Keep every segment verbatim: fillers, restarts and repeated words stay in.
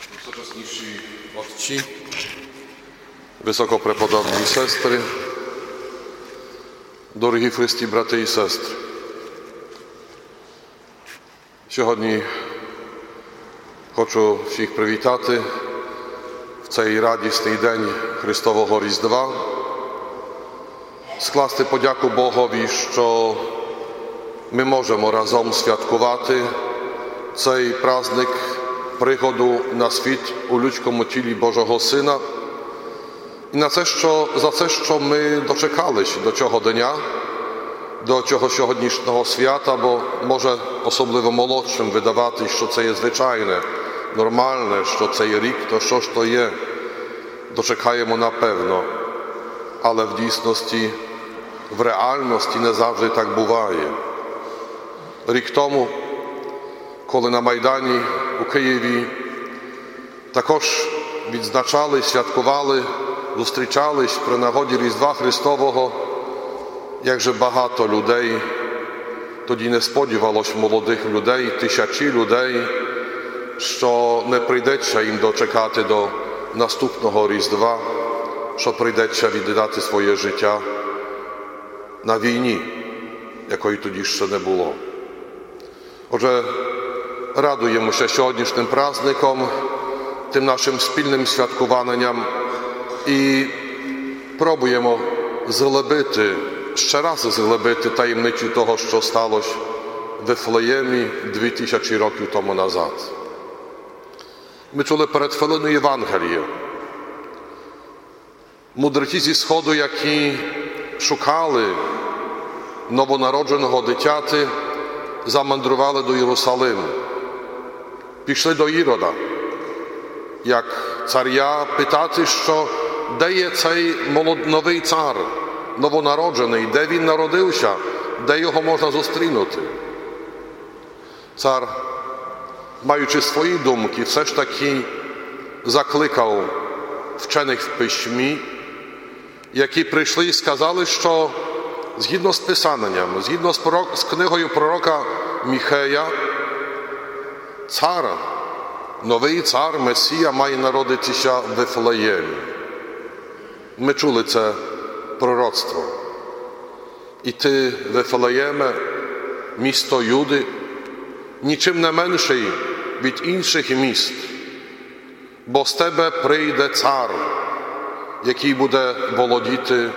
Najsocześniejsi отці, високопреподобні сестри, дорогі в Христі брати і сестри. Сьогодні хочу всіх привітати в цей радісний день Христового Різдва, скласти подяку Богові, що ми можемо разом святкувати цей праздник приходу на світ у людському тілі Божого Сина. І на це, що, за це, що ми дочекалися до цього дня, до цього сьогоднішнього свята, бо може особливо молодшим видавати, що це є звичайне, нормальне, що цей рік, то що ж то є, дочекаємо напевно. Але в дійсності, в реальності не завжди так буває. Рік тому, коли на Майдані у Києві також відзначали, святкували, зустрічались при нагоді Різдва Христового, як же багато людей, тоді не сподівалось молодих людей, тисячі людей, що не прийдеться їм дочекати до наступного Різдва, що прийдеться віддати своє життя на війні, якої тоді ще не було. Отже, радуємося сьогоднішнім праздником, тим нашим спільним святкуванням і пробуємо зглибити, ще раз зглибити таємницю того, що сталося в Вифлеємі дві тисячі років тому назад. Ми чули перед хвилиною Євангелія. Мудреці зі Сходу, які шукали новонародженого дитяти, замандрували до Єрусалиму. Пішли до Ірода, як царя, питати, що де є цей молод... новий цар, новонароджений, де він народився, де його можна зустрінути. Цар, маючи свої думки, все ж таки закликав вчених в письмі, які прийшли і сказали, що згідно з Писанням, згідно з, пророк... з книгою пророка Міхея, цар, новий цар, Месія має народитися в Вифлеємі. Ми чули це пророцтво. І ти, Вифлеєме, місто Юди, нічим не менший від інших міст, бо з тебе прийде цар, який буде володіти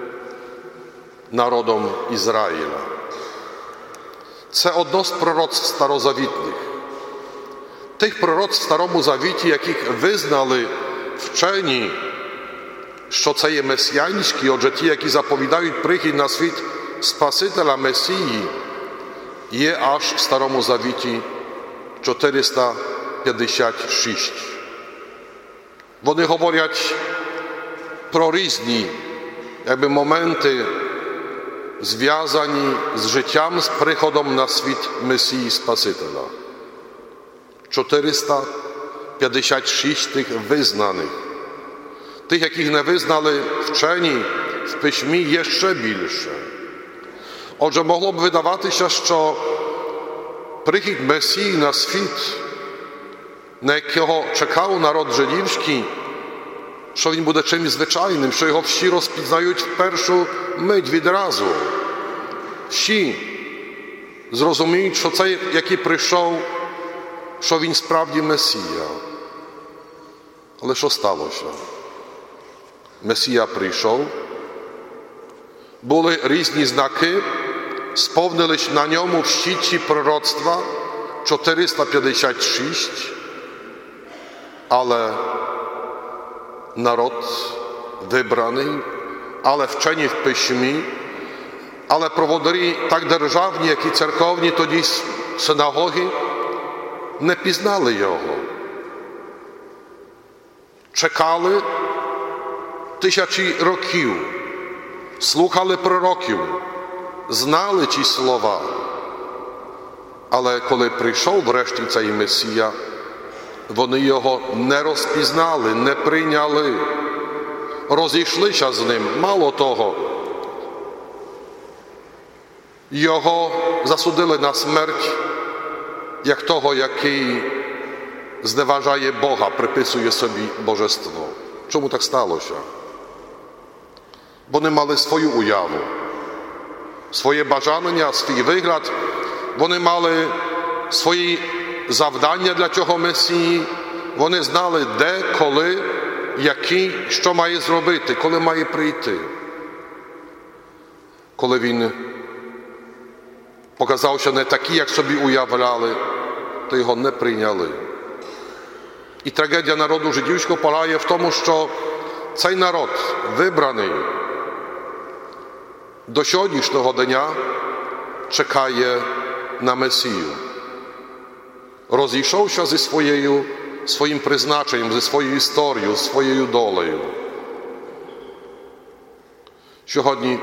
народом Ізраїля. Це одно з пророцтв старозавітних. Тих пророцтв в Старому Завіті, яких визнали вчені, що це є месіянські, отже ті, які заповідають прихід на світ Спасителя Месії, є аж в Старому Завіті чотириста п'ятдесят шість. Вони говорять про різні, якби, моменти, зв'язані з життям, з приходом на світ Месії Спасителя. чотириста п'ятдесят шість тих визнаних. Тих, яких не визнали вчені, в письмі є ще більше. Отже, могло б видаватися, що прихід Месії на світ, на якого чекав народ жидівський, що він буде чимось звичайним, що його всі розпізнають в першу мить відразу. Всі зрозуміють, що цей, який прийшов, що він справді Месія. Але що сталося? Месія прийшов, були різні знаки, сповнились на ньому всі ці пророцтва, чотириста п'ятдесят шість, але народ вибраний, але вчені в письмі, але проводарі так державні, як і церковні тоді синагоги, не пізнали його. Чекали тисячі років, слухали пророків, знали ті слова. Але коли прийшов врешті цей Месія, вони його не розпізнали, не прийняли, розійшлися з ним. Мало того, його засудили на смерть, як того, який зневажає Бога, приписує собі божество. Чому так сталося? Вони мали свою уяву, своє бажання, свій вигляд. Вони мали свої завдання для цього Месії. Вони знали, де, коли, який, що має зробити, коли має прийти. Коли він показався не такий, як собі уявляли, то його не прийняли. І трагедія народу жидівського полягає в тому, що цей народ, вибраний, до сьогоднішнього дня чекає на Месію. Розійшовся зі своєю, своїм призначенням, зі своєю історією, своєю долею. Сьогодні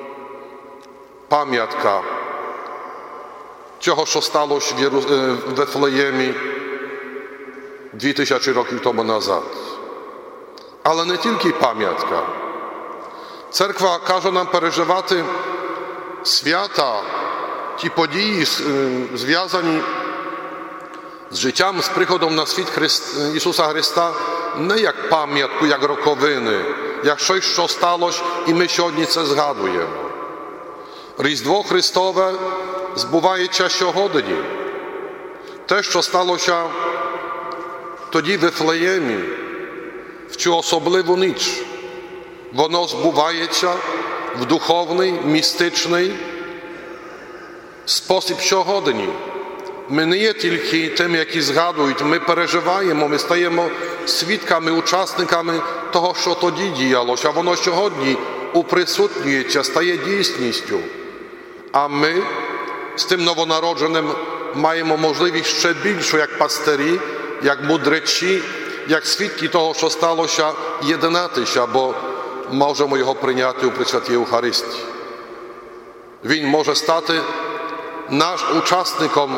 пам'ятка цього, що сталося в Вифлеємі дві тисячі років тому назад. Але не тільки пам'ятка. Церква каже нам переживати свята, ті події, зв'язані з життям, з приходом на світ Христ, Ісуса Христа, не як пам'ятку, як роковини, як щось, що сталося, і ми сьогодні це згадуємо. Різдво Христове збувається сьогодні. Те, що сталося тоді в Вифлеємі, в цю особливу ніч, воно збувається в духовний, містичний спосіб сьогодні. Ми не є тільки тим, які згадують, ми переживаємо, ми стаємо свідками, учасниками того, що тоді діялося. Воно сьогодні уприсутнюється, стає дійсністю. А ми з тим новонародженим маємо можливість ще більшу, як пастирі, як мудречі, як свідки того, що сталося, єднатися, бо можемо його прийняти у Пресвятій Євхаристії. Він може стати наш учасником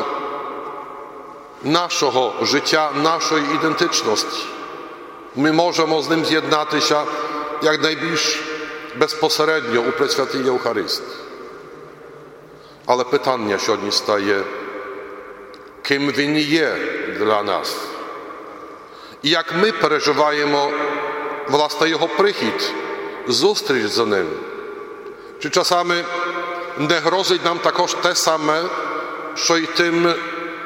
нашого життя, нашої ідентичності. Ми можемо з ним з'єднатися якнайбільш безпосередньо у Пресвятій Євхаристії. Але питання сьогодні стає, ким він є для нас? І як ми переживаємо, власне, його прихід, зустріч з ним? Чи часами не грозить нам також те саме, що й тим,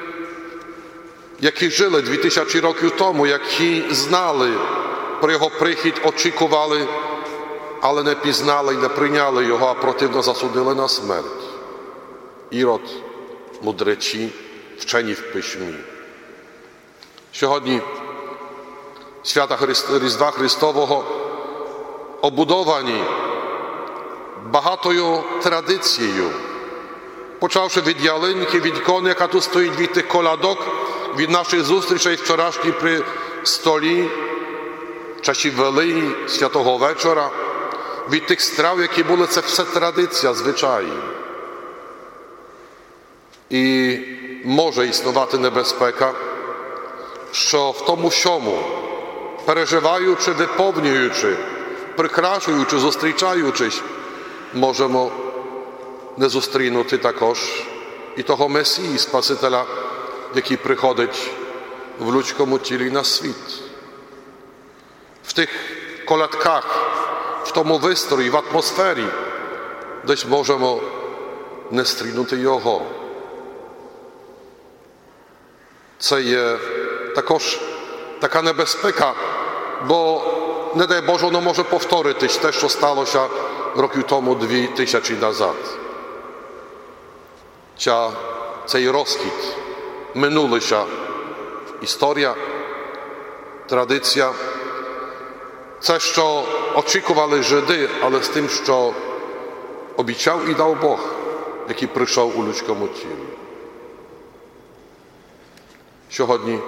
які жили дві тисячі років тому, які знали про його прихід, очікували, але не пізнали і не прийняли його, а противно засудили на смерть? Ірод, мудречі, вчені в письмі. Сьогодні свята Різдва Христового обудовані багатою традицією, почавши від ялинки, від ікони, яка тут стоїть, від тих колядок, від наших зустрічей вчорашніх при столі, в часі Велиї, Святого Вечора, від тих страв, які були, це все традиція, звичаї. І може існувати небезпека, що в тому всьому, переживаючи, виповнюючи, прикрашуючи, зустрічаючись, можемо не зустрінути також і того Месії, Спасителя, який приходить в людському тілі на світ. В тих колядках, в тому вистрої, в атмосфері, десь можемо не стрінути його. Це є також така небезпека, бо, не дай Боже, воно може повторитись те, що сталося років тому дві тисячі назад. Ця, цей розкіт, минулася історія, традиція, це, що очікували Жиди, але з тим, що обіцяв і дав Бог, який прийшов у людському тілі. Сьогодні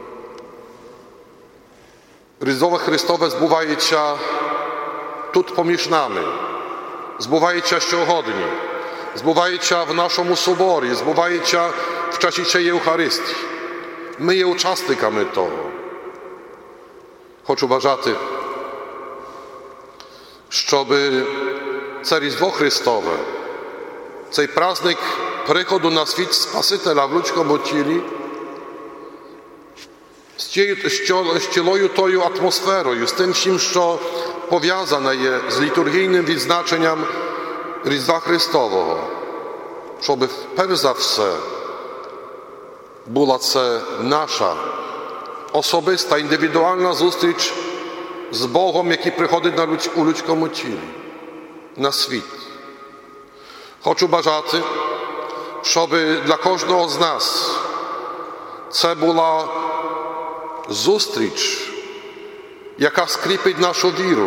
Різдво Христове збувається тут поміж нами, збувається сьогодні, збувається в нашому соборі, збувається в часі цієї Євхаристії. Ми є учасниками того. Хочу бажати, щоб це Різдво Христове, цей праздник приходу на світ Спасителя в людському тілі з тією з цілою тою атмосферою, з тим всім, що пов'язане є з літургійним відзначенням Різдва Христового, щоб перш за все була це наша особиста, індивідуальна зустріч з Богом, який приходить на людь, у людському тілі, на світ. Хочу бажати, щоб для кожного з нас це була зустріч, яка скріпить нашу віру,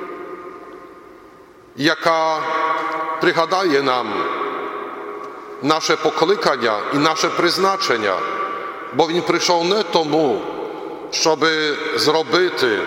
яка пригадає нам наше покликання і наше призначення, бо Він прийшов не тому, щоб зробити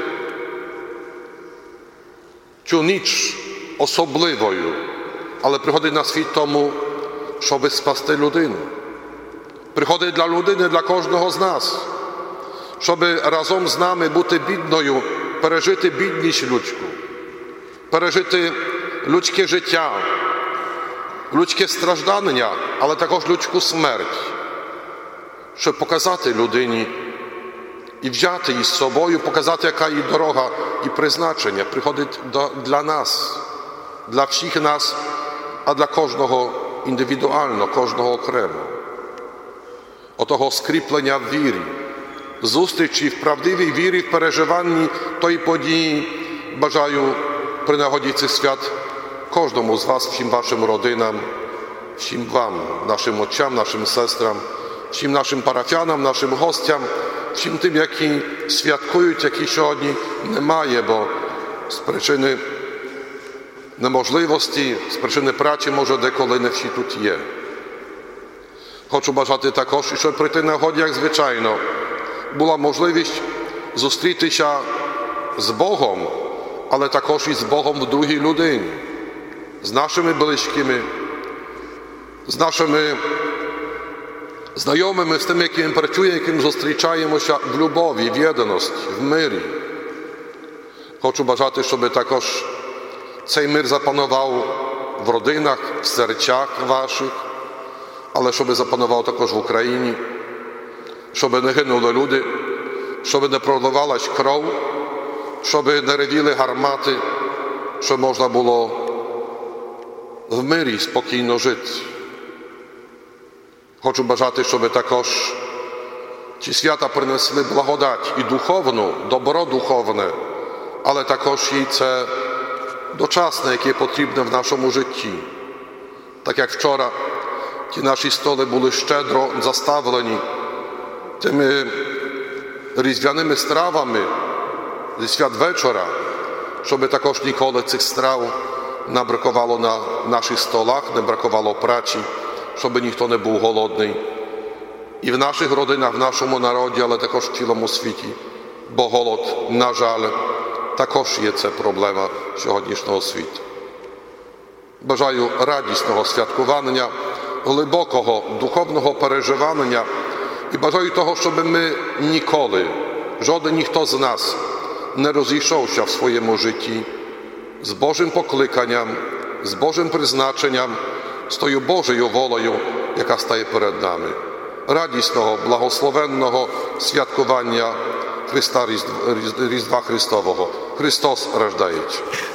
цю ніч особливою, але приходить на світ тому, щоб спасти людину. Приходить для людини, для кожного з нас, щоб разом з нами бути бідною, пережити бідність людську, пережити людське життя, людське страждання, але також людську смерть, щоб показати людині і взяти її з собою, показати, яка її дорога і призначення приходить для нас, для всіх нас, а для кожного індивідуально, кожного окремо. Отого скріплення в вірі, зустрічі в правдивій вірі, в переживанні тої події бажаю при нагоді цих свят кожному з вас, всім вашим родинам, всім вам, нашим отцям, нашим сестрам, всім нашим парафіянам, нашим гостям, всім тим, які святкують, які сьогодні немає, бо з причини неможливості, з причини праці, може, деколи не всі тут є. Хочу бажати також, щоб при тій нагоді, як звичайно, була можливість зустрітися з Богом, але також і з Богом в другій людині, з нашими близькими, з нашими знайомими, з тим, яким працює, яким зустрічаємося в любові, в єдності, в мирі. Хочу бажати, щоб також цей мир запанував в родинах, в серцях ваших, але щоб запанував також в Україні, щоб не гинули люди, щоб не проливалась кров, щоб не ревіли гармати, щоб можна було в мирі спокійно жити. Хочу бажати, щоб також ці свята принесли благодать і духовну, добро духовне, але також і це дочасне, яке потрібне в нашому житті. Так як вчора ті наші столи були щедро заставлені тими різдвяними стравами зі святвечора, щоб також ніколи цих страв не бракувало на наших столах, не бракувало праці, щоб ніхто не був голодний. І в наших родинах, в нашому народі, але також в цілому світі. Бо голод, на жаль, також є це проблема сьогоднішнього світу. Бажаю радісного святкування, глибокого духовного переживання і бажаю того, щоб ми ніколи, жоден ніхто з нас не розійшовся в своєму житті з Божим покликанням, з Божим призначенням, з тою Божою волею, яка стає перед нами. Радісного, благословенного святкування Христа Різдва Христового. Христос рождається.